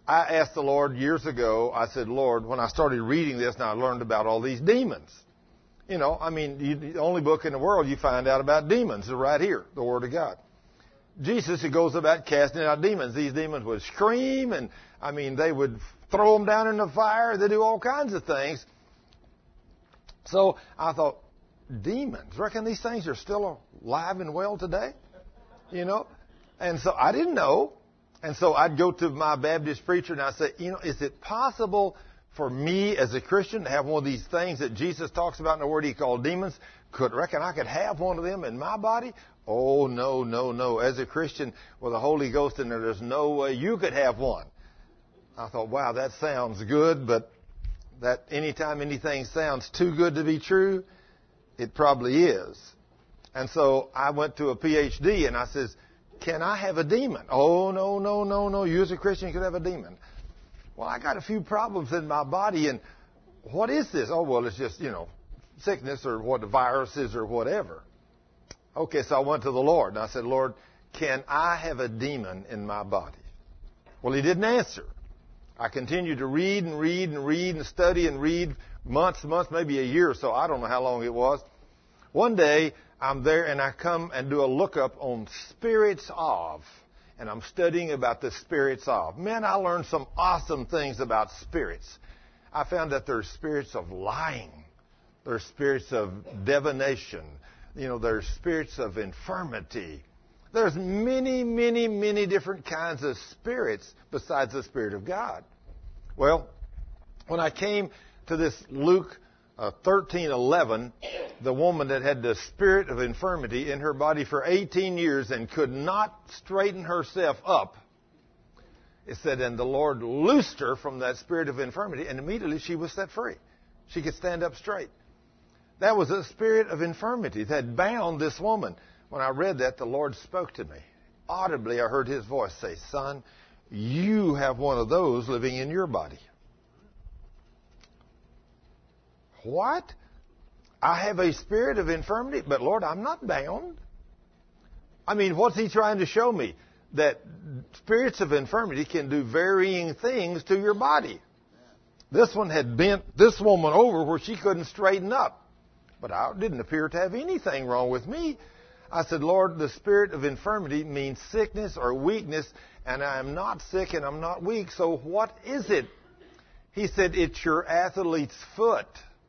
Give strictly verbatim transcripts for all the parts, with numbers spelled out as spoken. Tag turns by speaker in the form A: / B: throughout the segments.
A: I asked the Lord years ago, I said, Lord, when I started reading this and I learned about all these demons. You know, I mean, you, the only book in the world you find out about demons is right here, the Word of God. Jesus, who goes about casting out demons. These demons would scream and, I mean, they would throw them down in the fire. They do all kinds of things. So I thought, demons, reckon these things are still alive and well today? You know? And so I didn't know. And so I'd go to my Baptist preacher and I'd say, you know, is it possible for me as a Christian to have one of these things that Jesus talks about in the Word he called demons? Could reckon I could have one of them in my body? Oh, no, no, no. As a Christian with the Holy Ghost in there, there's no way you could have one. I thought, wow, that sounds good, but that anytime anything sounds too good to be true, it probably is. And so I went to a P H D and I says, can I have a demon? Oh, no, no, no, no. You as a Christian could have a demon. Well, I got a few problems in my body, and what is this? Oh, well, it's just, you know, sickness or what the virus is or whatever. Okay, so I went to the Lord, and I said, Lord, can I have a demon in my body? Well, he didn't answer. I continued to read and read and read and study and read months, months, maybe a year or so. I don't know how long it was. One day, I'm there, and I come and do a lookup on spirits of, and I'm studying about the spirits of. Man, I learned some awesome things about spirits. I found that there's spirits of lying. There's spirits of divination. You know, there's spirits of infirmity. There's many, many, many different kinds of spirits besides the Spirit of God. Well, when I came to this Luke uh, thirteen eleven, the woman that had the spirit of infirmity in her body for eighteen years and could not straighten herself up, it said, and the Lord loosed her from that spirit of infirmity, and immediately she was set free. She could stand up straight. That was a spirit of infirmity that had bound this woman. When I read that, the Lord spoke to me. Audibly, I heard his voice say, son, you have one of those living in your body. What? I have a spirit of infirmity, but Lord, I'm not bound. I mean, what's he trying to show me? That spirits of infirmity can do varying things to your body. This one had bent this woman over where she couldn't straighten up. But I didn't appear to have anything wrong with me. I said, Lord, the spirit of infirmity means sickness or weakness, and I am not sick and I'm not weak, so what is it? He said, it's your athlete's foot.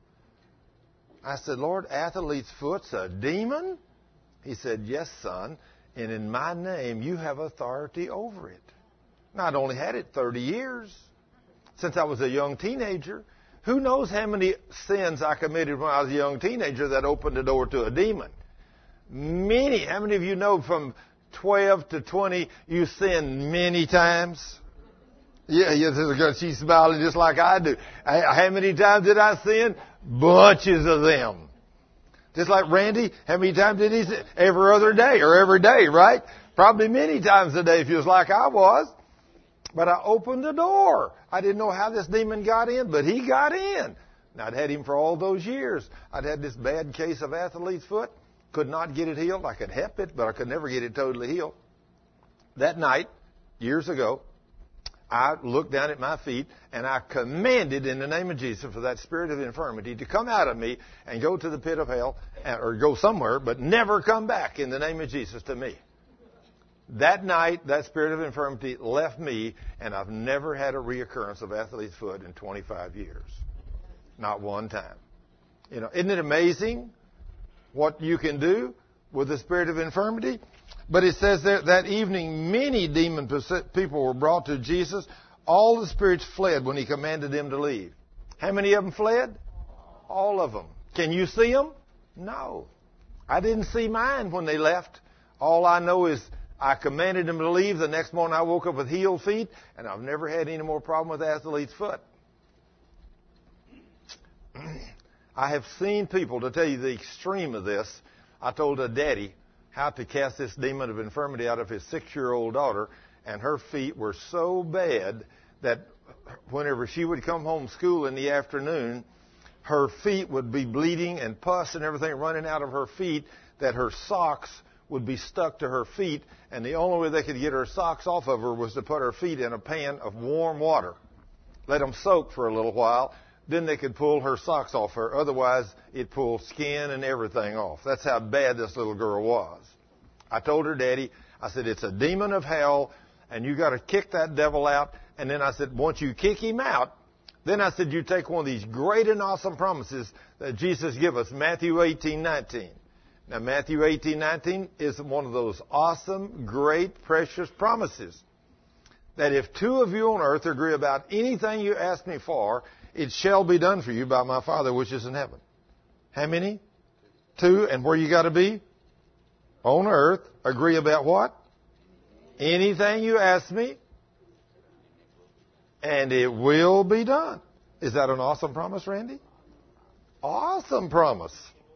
A: I said, Lord, athlete's foot's a demon? He said, yes, son, and in my name you have authority over it. Now, I'd only had it thirty years since I was a young teenager. Who knows how many sins I committed when I was a young teenager that opened the door to a demon? Many. How many of you know from twelve to twenty you sinned many times? Yeah, yeah, she's smiling just like I do. How many times did I sin? Bunches of them. Just like Randy, how many times did he sin? Every other day or every day, right? Probably many times a day if he was like I was. But I opened the door. I didn't know how this demon got in, but he got in. And I'd had him for all those years. I'd had this bad case of athlete's foot. Could not get it healed. I could help it, but I could never get it totally healed. That night, years ago, I looked down at my feet and I commanded in the name of Jesus for that spirit of infirmity to come out of me and go to the pit of hell or go somewhere, but never come back in the name of Jesus to me. That night, that spirit of infirmity left me, and I've never had a reoccurrence of athlete's foot in twenty-five years. Not one time. You know, isn't it amazing what you can do with the spirit of infirmity? But it says that that evening, many demon people were brought to Jesus. All the spirits fled when he commanded them to leave. How many of them fled? All of them. Can you see them? No. I didn't see mine when they left. All I know is I commanded them to leave. The next morning I woke up with healed feet, and I've never had any more problem with athlete's foot. I have seen people, to tell you the extreme of this, I told a daddy how to cast this demon of infirmity out of his six-year-old daughter, and her feet were so bad that whenever she would come home from school in the afternoon, her feet would be bleeding and pus and everything running out of her feet, that her socks would be stuck to her feet, and the only way they could get her socks off of her was to put her feet in a pan of warm water. Let them soak for a little while. Then they could pull her socks off her. Otherwise, it pulled skin and everything off. That's how bad this little girl was. I told her daddy, I said, it's a demon of hell, and you got to kick that devil out. And then I said, once you kick him out, then I said, you take one of these great and awesome promises that Jesus gave us, Matthew eighteen nineteen. Now, Matthew eighteen nineteen is one of those awesome, great, precious promises that if two of you on earth agree about anything you ask me for, it shall be done for you by my Father which is in heaven. How many? Two. And where you got to be? On earth. Agree about what? Anything you ask me, and it will be done. Is that an awesome promise, Randy? Awesome promise.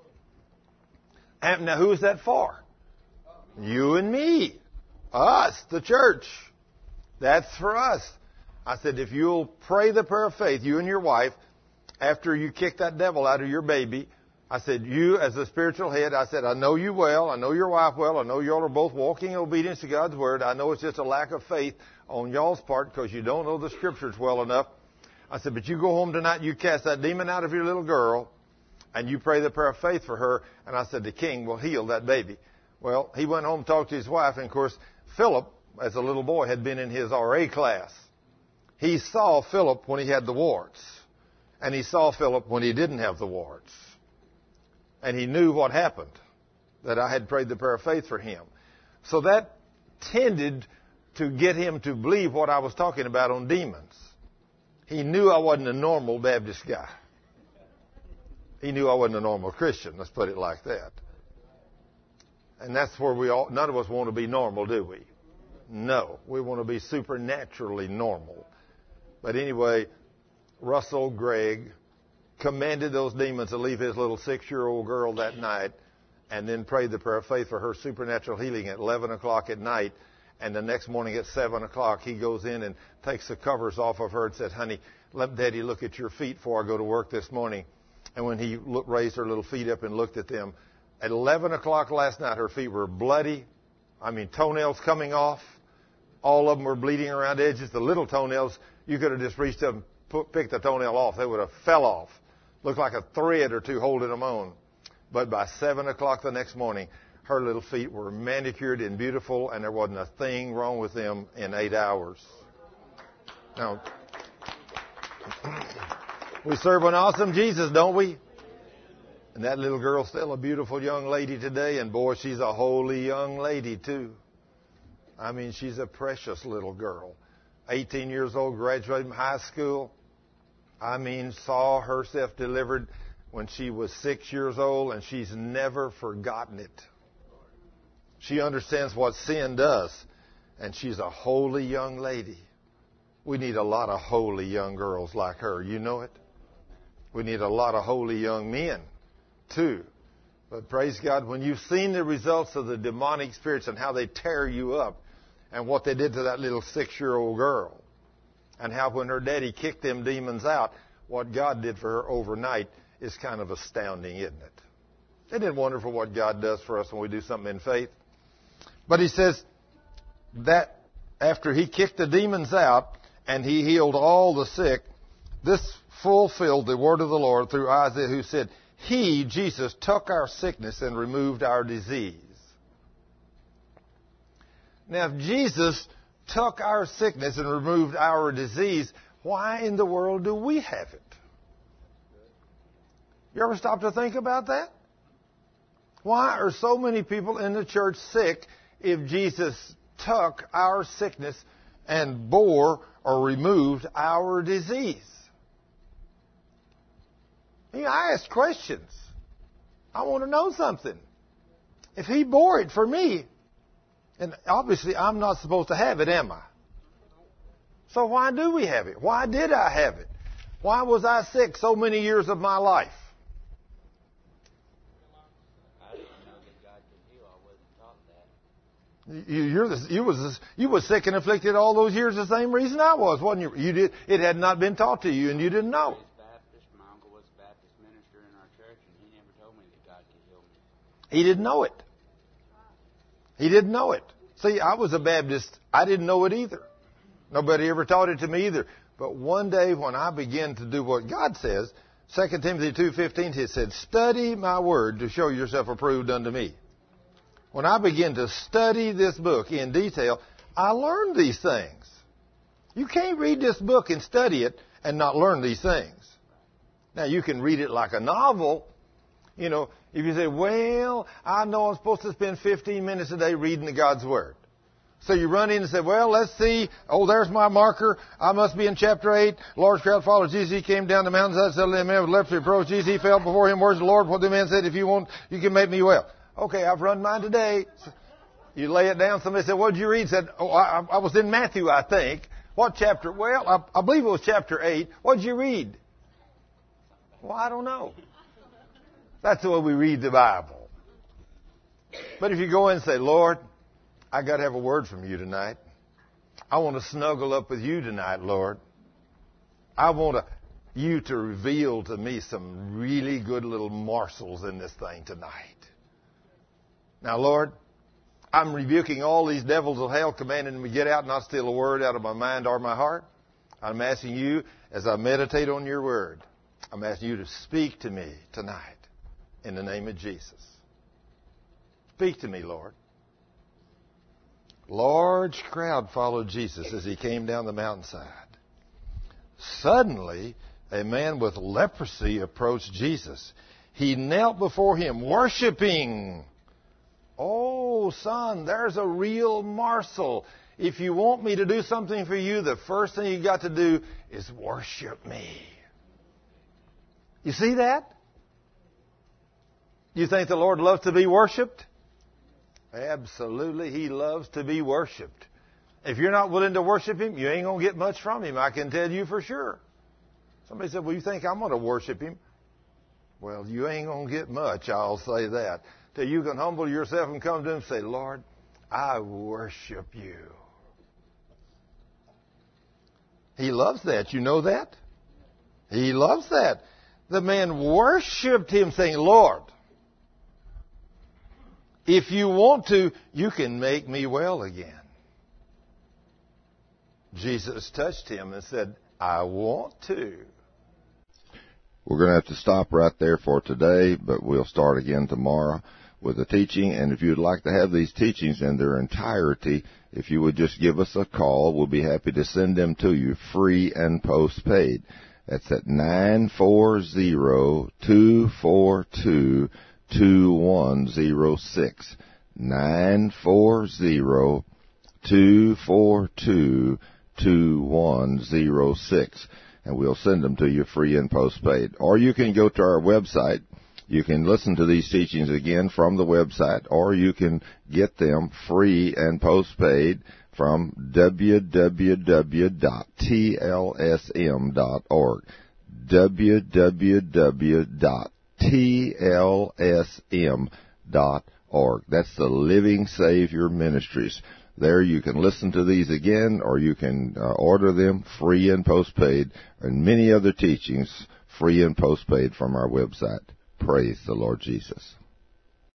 A: And now who's that for? You and me. Us, the church. That's for us. I said, if you'll pray the prayer of faith, you and your wife, after you kick that devil out of your baby, I said, you as the spiritual head, I said, I know you well. I know your wife well. I know y'all are both walking in obedience to God's word. I know it's just a lack of faith on y'all's part because you don't know the scriptures well enough. I said, but you go home tonight, you cast that demon out of your little girl, and you pray the prayer of faith for her. And I said, the king will heal that baby. Well, he went home and talked to his wife. And, of course, Philip, as a little boy, had been in his R A class. He saw Philip when he had the warts. And he saw Philip when he didn't have the warts. And he knew what happened, that I had prayed the prayer of faith for him. So that tended to get him to believe what I was talking about on demons. He knew I wasn't a normal Baptist guy. He knew I wasn't a normal Christian, let's put it like that. And that's where we all, none of us want to be normal, do we? No, we want to be supernaturally normal. But anyway, Russell Gregg commanded those demons to leave his little six-year-old girl that night and then prayed the prayer of faith for her supernatural healing at eleven o'clock at night. And the next morning at seven o'clock, he goes in and takes the covers off of her and said, honey, let Daddy look at your feet before I go to work this morning. And when he looked, raised her little feet up and looked at them, at eleven o'clock last night, her feet were bloody. I mean, toenails coming off. All of them were bleeding around the edges. The little toenails, you could have just reached up and put, picked the toenail off. They would have fell off. Looked like a thread or two holding them on. But by seven o'clock the next morning, her little feet were manicured and beautiful, and there wasn't a thing wrong with them in eight hours. Now, we serve an awesome Jesus, don't we? And that little girl's still a beautiful young lady today, and boy, she's a holy young lady too. I mean, she's a precious little girl. eighteen years old, graduated from high school. I mean, saw herself delivered when she was six years old, and she's never forgotten it. She understands what sin does, and she's a holy young lady. We need a lot of holy young girls like her. You know it? We need a lot of holy young men, too. But praise God, when you've seen the results of the demonic spirits and how they tear you up, and what they did to that little six-year-old girl, and how when her daddy kicked them demons out, what God did for her overnight is kind of astounding, isn't it? Isn't it wonderful what God does for us when we do something in faith? But he says that after he kicked the demons out and he healed all the sick, this fulfilled the word of the Lord through Isaiah, who said, he, Jesus, took our sickness and removed our disease. Now, if Jesus took our sickness and removed our disease, why in the world do we have it? You ever stop to think about that? Why are so many people in the church sick if Jesus took our sickness and bore or removed our disease? You know, I ask questions. I want to know something. If he bore it for me, and obviously I'm not supposed to have it, am I? So why do we have it? Why did I have it? Why was I sick so many years of my life?
B: I didn't know that God could heal. I wasn't taught that.
A: You, you're the, you was you was sick and afflicted all those years the same reason I was, wasn't you? You did. It had not been taught to you, and you didn't know.
B: Baptist. My uncle was a Baptist minister in our church, and he never told me that God could heal me.
A: He didn't know it. He didn't know it. See, I was a Baptist. I didn't know it either. Nobody ever taught it to me either. But one day when I began to do what God says, Second Timothy two fifteen, he said, study my word to show yourself approved unto me. When I began to study this book in detail, I learned these things. You can't read this book and study it and not learn these things. Now, you can read it like a novel. You know, if you say, well, I know I'm supposed to spend fifteen minutes a day reading the God's Word. So you run in and say, well, let's see. Oh, there's my marker. I must be in chapter eight. Large crowd followed Jesus. He came down the mountainside. Suddenly a man with leprosy approached Jesus. He fell before him. Words of the Lord. What the man said, if you want, you can make me well. Okay, I've run mine today. You lay it down. Somebody said, what did you read? Said, oh, I, I was in Matthew, I think. What chapter? Well, I, I believe it was chapter eight. What did you read? Well, I don't know. That's the way we read the Bible. But if you go in and say, Lord, I got to have a word from you tonight. I want to snuggle up with you tonight, Lord. I want to, you to reveal to me some really good little morsels in this thing tonight. Now, Lord, I'm rebuking all these devils of hell, commanding them to get out, not steal a word out of my mind or my heart. I'm asking you, as I meditate on your word, I'm asking you to speak to me tonight in the name of Jesus. Speak to me, Lord. Large crowd followed Jesus as he came down the mountainside. Suddenly, a man with leprosy approached Jesus. He knelt before him, worshiping. Oh, son, there's a real morsel. If you want me to do something for you, the first thing you got to do is worship me. You see that? You think the Lord loves to be worshiped? Absolutely, He loves to be worshiped. If you're not willing to worship Him, you ain't going to get much from Him, I can tell you for sure. Somebody said, well, you think I'm going to worship Him? Well, you ain't going to get much, I'll say that. Till you can humble yourself and come to Him and say, Lord, I worship you. He loves that. You know that? He loves that. The man worshiped Him saying, Lord, if you want to, you can make me well again. Jesus touched him and said, I want to.
C: We're going to have to stop right there for today, but we'll start again tomorrow with the teaching. And if you'd like to have these teachings in their entirety, if you would just give us a call, we'll be happy to send them to you free and postpaid. That's at nine four zero, two four two, two one zero six. nine four zero, two four two, two one zero six. And we'll send them to you free and postpaid. Or you can go to our website. You can listen to these teachings again from the website, or you can get them free and postpaid from w w w dot t l s m dot org. w w w dot t l s m dot org. That's the Living Savior Ministries. There you can listen to these again, or you can uh, order them free and postpaid, and many other teachings free and postpaid from our website. Praise the Lord Jesus.